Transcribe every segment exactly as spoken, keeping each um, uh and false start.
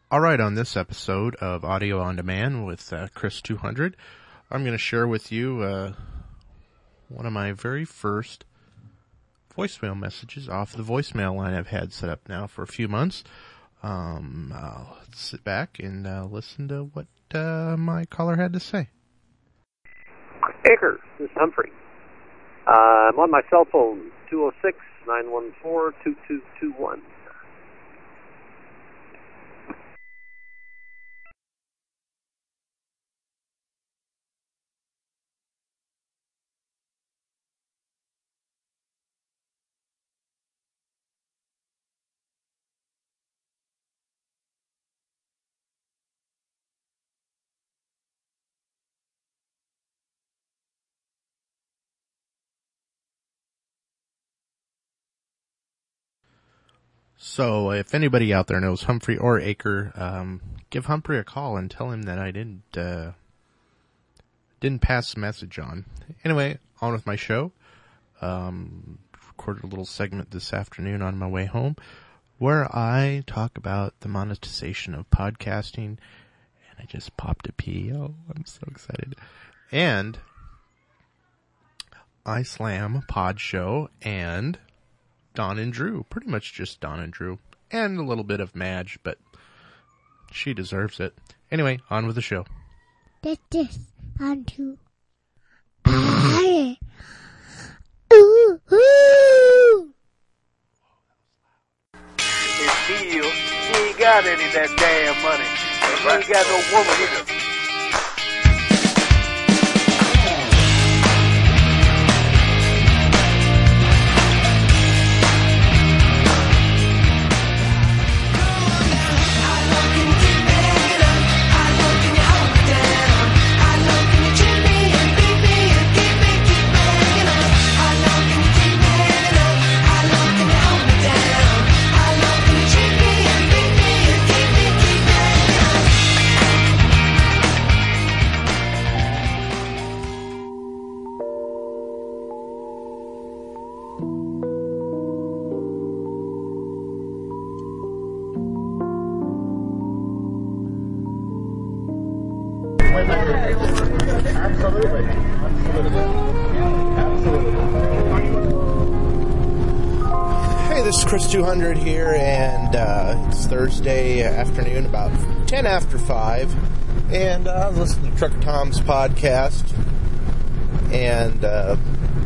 All right, on this episode of Audio on Demand with uh, Chris two hundred, I'm going to share with you uh, one of my very first voicemail messages off the voicemail line I've had set up now for a few months. Um, I'll sit back and uh, listen to what uh, my caller had to say. Acre, this is Humphrey. Uh, I'm on my cell phone, two oh six, nine one four, two two two one. So, if anybody out there knows Humphrey or Acre, um, give Humphrey a call and tell him that I didn't, uh, didn't pass the message on. Anyway, on with my show. Um, recorded a little segment this afternoon on my way home where I talk about the monetization of podcasting, and I just popped a pee. Oh, I'm so excited. And I slam Pod Show and Don and Drew, pretty much just Don and Drew, and a little bit of Madge, but she deserves it. Anyway, on with the show. This is on to ooh, ooh. It's he, he ain't got any of that damn money. And he ain't got no woman either. Hey, this is Chris two hundred here, and uh, it's Thursday afternoon, about ten after five, and uh, I'm listening to Trucker Tom's podcast, and uh,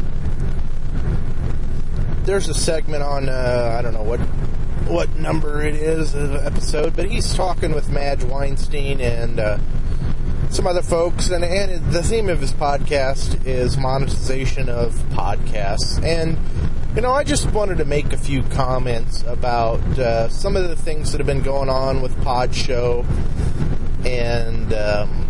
there's a segment on, uh, I don't know what what number it is, of the episode, but he's talking with Madge Weinstein and uh, some other folks, and, and the theme of his podcast is monetization of podcasts. And, you know, I just wanted to make a few comments about uh, some of the things that have been going on with Pod Show and um,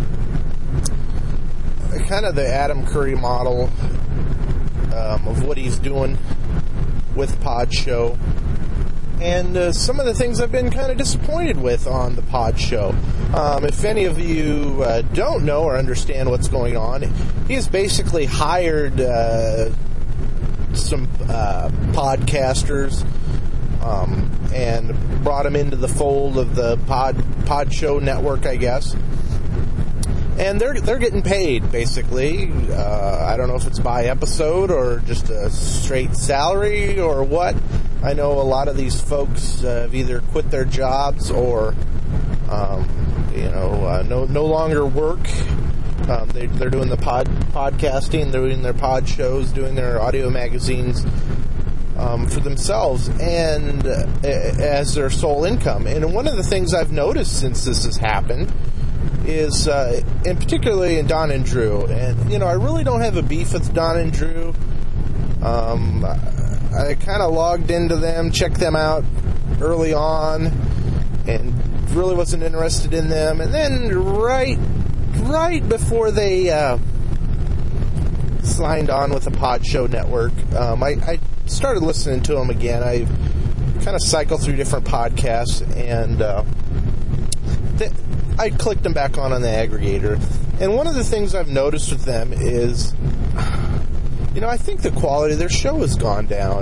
kind of the Adam Curry model um, of what he's doing with Pod Show. And uh, some of the things I've been kind of disappointed with on the Pod Show. Um, if any of you uh, don't know or understand what's going on, he has basically hired uh, some uh, podcasters um, and brought them into the fold of the Pod Pod Show network, I guess. And they're they're getting paid, basically. Uh, I don't know if it's by episode or just a straight salary or what. I know a lot of these folks uh, have either quit their jobs or, um, you know, uh, no no longer work. Um, they, they're doing the pod podcasting, they're doing their pod shows, doing their audio magazines um, for themselves and uh, as their sole income. And one of the things I've noticed since this has happened is, uh, and particularly in Don and Drew, and, you know, I really don't have a beef with Don and Drew. Um, I kind of logged into them, checked them out early on, and really wasn't interested in them. And then right, right before they uh, signed on with the Pod Show Network, um, I, I started listening to them again. I kind of cycle through different podcasts, and uh, th- I clicked them back on on the aggregator. And one of the things I've noticed with them is, you know, I think the quality of their show has gone down.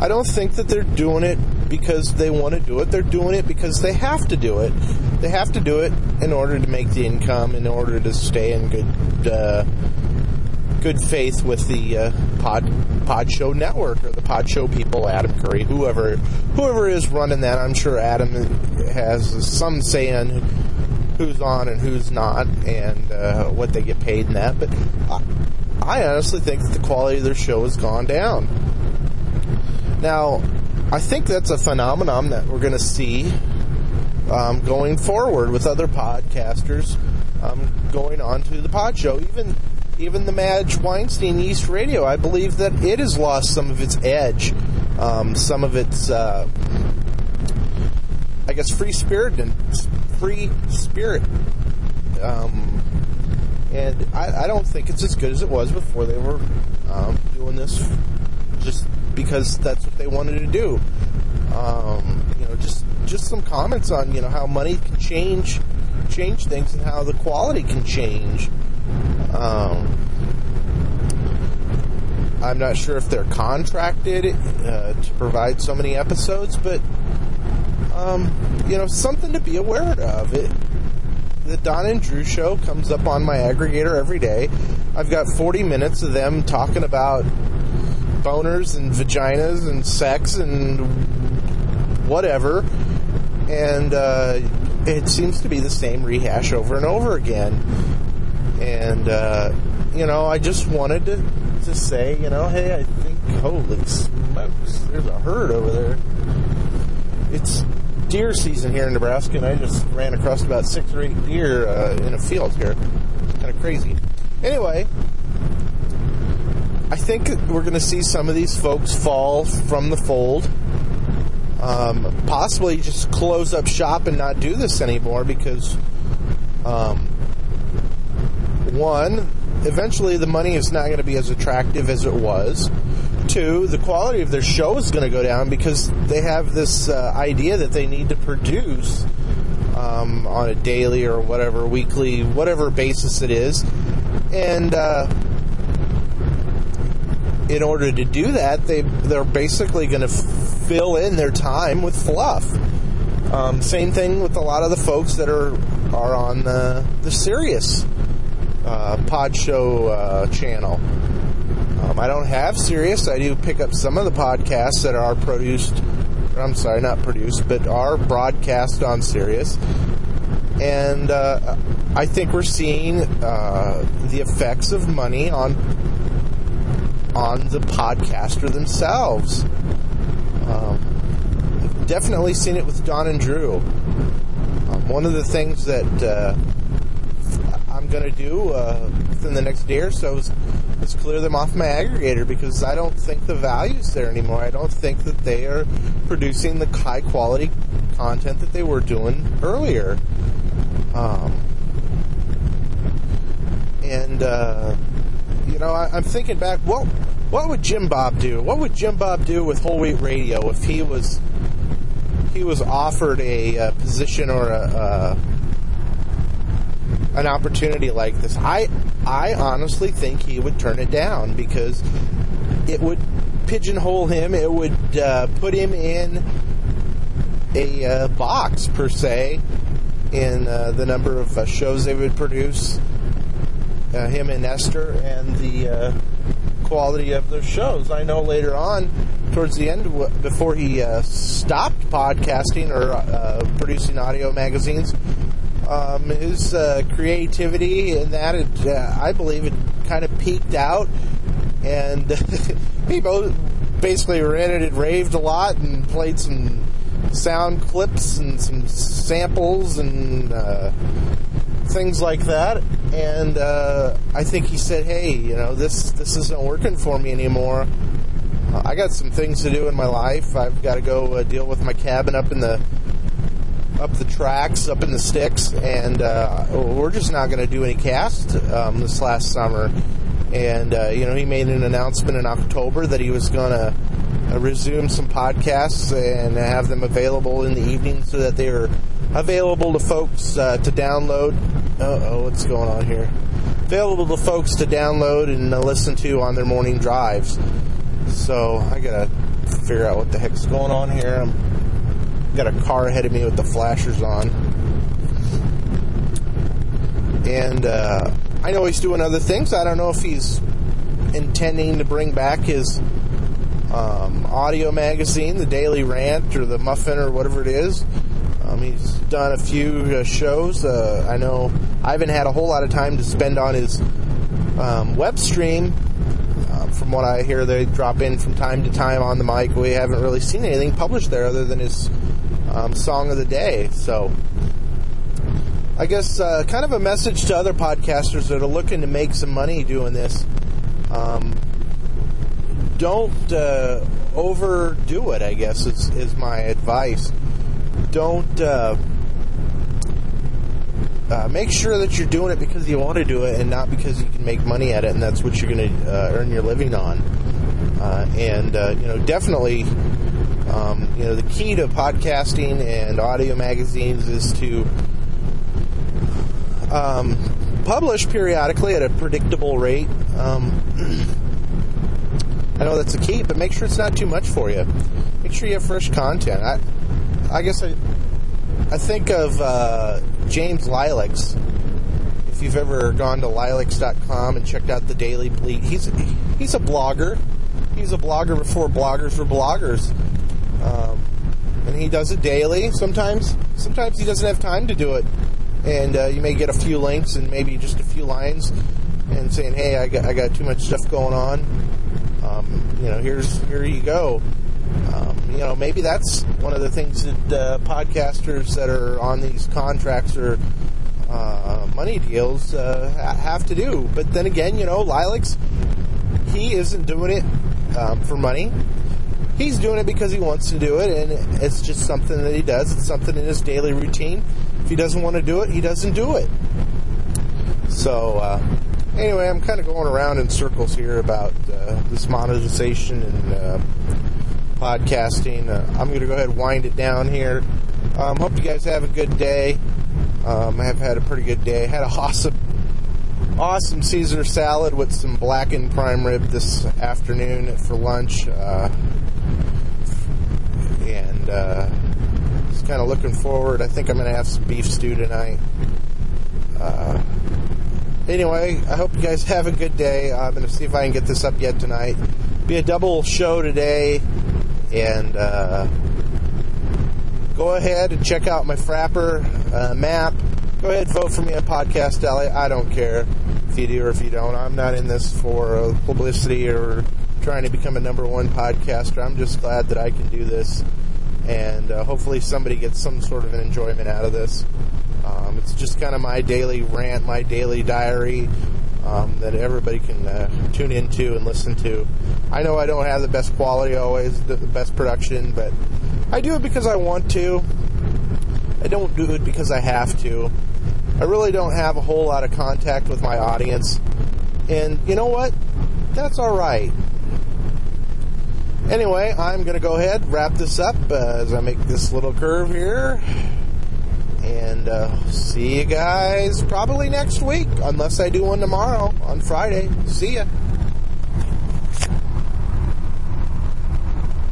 I don't think that they're doing it because they want to do it. They're doing it because they have to do it. They have to do it in order to make the income, in order to stay in good uh, good faith with the uh, Pod Pod Show network or the Pod Show people, Adam Curry, whoever whoever is running that. I'm sure Adam has some say in who's on and who's not, and uh, what they get paid in that. But I, I honestly think that the quality of their show has gone down. Now, I think that's a phenomenon that we're going to see um, going forward with other podcasters um, going on to the Pod Show. Even even the Madge Weinstein East Radio, I believe that it has lost some of its edge, um, some of its, uh, I guess, free spirit and free spirit. Um, and I, I don't think it's as good as it was before they were um, doing this just because that's what they wanted to do. Um, you know, just just some comments on, you know, how money can change change things and how the quality can change. Um, I'm not sure if they're contracted uh, to provide so many episodes, but um, you know, something to be aware of. It, the Don and Drew show comes up on my aggregator every day. I've got forty minutes of them talking about boners and vaginas and sex and whatever, and uh, it seems to be the same rehash over and over again. And uh, you know, I just wanted to to say, you know, hey, I think, holy smokes, there's a herd over there. It's deer season here in Nebraska, and I just ran across about six or eight deer uh, in a field here. Kind of crazy. Anyway, I think we're going to see some of these folks fall from the fold. Um, possibly just close up shop and not do this anymore because, um, one, eventually the money is not going to be as attractive as it was. Two, the quality of their show is going to go down because they have this uh, idea that they need to produce um, on a daily or whatever, weekly, whatever basis it is. And uh, in order to do that, they, they're basically going to fill in their time with fluff. Um, same thing with a lot of the folks that are, are on the, the Sirius uh, Pod Show uh, channel. Um, I don't have Sirius. I do pick up some of the podcasts that are produced, I'm sorry, not produced, but are broadcast on Sirius. And uh, I think we're seeing uh, the effects of money on on the podcaster themselves. Um, I've definitely seen it with Don and Drew. Um, one of the things that uh, I'm going to do uh, within the next day or so is, is clear them off my aggregator because I don't think the value's there anymore. I don't think that they are producing the high quality content that they were doing earlier. Um, and, uh, you know, I, I'm thinking back, what, what would Jim Bob do? What would Jim Bob do with Whole Wheat Radio if he was he was offered a, a position or a, a an opportunity like this? I I honestly think he would turn it down because it would pigeonhole him. It would uh, put him in a uh, box, per se, in uh, the number of uh, shows they would produce, uh, him and Esther, and the uh, quality of their shows. I know later on, towards the end, before he uh, stopped podcasting or uh, producing audio magazines, um, his uh, creativity in that, it, uh, I believe, it kind of peaked out, and he both basically ranted and raved a lot and played some sound clips and some samples and uh, things like that. And uh, I think he said, "Hey, you know, this this isn't working for me anymore. Uh, I got some things to do in my life. I've got to go uh, deal with my cabin up in the up the tracks, up in the sticks, and uh, we're just not going to do any cast um, this last summer." And uh, you know, he made an announcement in October that he was going to Uh, resume some podcasts and have them available in the evening so that they are available to folks uh, to download. Uh-oh, what's going on here? Available to folks to download and uh, listen to on their morning drives. So I gotta figure out what the heck's going on here. I'm got a car ahead of me with the flashers on. And uh, I know he's doing other things. I don't know if he's intending to bring back his um, audio magazine, the Daily Rant, or the Muffin, or whatever it is. Um, he's done a few uh, shows. Uh, I know I haven't had a whole lot of time to spend on his um, web stream. Um, from what I hear, they drop in from time to time on the mic. We haven't really seen anything published there other than his um, song of the day. So I guess uh, kind of a message to other podcasters that are looking to make some money doing this. Um, don't uh, overdo it, I guess, is, is my advice. Don't uh, uh, make sure that you're doing it because you want to do it and not because you can make money at it, and that's what you're going to uh, earn your living on. Uh, and uh, you know, definitely, um, you know, the key to podcasting and audio magazines is to um, publish periodically at a predictable rate. Um, I know that's the key, but make sure it's not too much for you. Make sure you have fresh content. I, I guess I, I think of uh, James Lilacs. If you've ever gone to lilacs dot com and checked out the Daily Bleat, he's he's a blogger. He's a blogger before bloggers were bloggers, um, and he does it daily. Sometimes, sometimes he doesn't have time to do it, and uh, you may get a few links and maybe just a few lines, and saying, "Hey, I got I got too much stuff going on. Um, you know, here's here you go." Um, you know, maybe that's one of the things that uh, podcasters that are on these contracts or uh, money deals uh, have to do. But then again, you know, Lilacs, he isn't doing it um, for money. He's doing it because he wants to do it, and it's just something that he does. It's something in his daily routine. If he doesn't want to do it, he doesn't do it. So, uh, anyway, I'm kind of going around in circles here about uh, this monetization and uh, podcasting. Uh, I'm going to go ahead and wind it down here. Um, hope you guys have a good day. Um, I have had a pretty good day. Had a awesome, awesome Caesar salad with some blackened prime rib this afternoon for lunch. Uh, and uh, just kind of looking forward. I think I'm going to have some beef stew tonight. Uh, anyway, I hope you guys have a good day. I'm going to see if I can get this up yet tonight. Be a double show today. And uh, go ahead and check out my Frapper uh, map. Go ahead and vote for me on Podcast Alley. I don't care if you do or if you don't. I'm not in this for uh, publicity or trying to become a number one podcaster. I'm just glad that I can do this. And uh, hopefully somebody gets some sort of an enjoyment out of this. Um, it's just kind of my daily rant, my daily diary. Um, that everybody can uh, tune into and listen to. I know I don't have the best quality always, the best production, but I do it because I want to. I don't do it because I have to. I really don't have a whole lot of contact with my audience. And you know what? That's all right. Anyway, I'm going to go ahead and wrap this up uh, as I make this little curve here. And uh, see you guys probably next week, unless I do one tomorrow on Friday. See ya.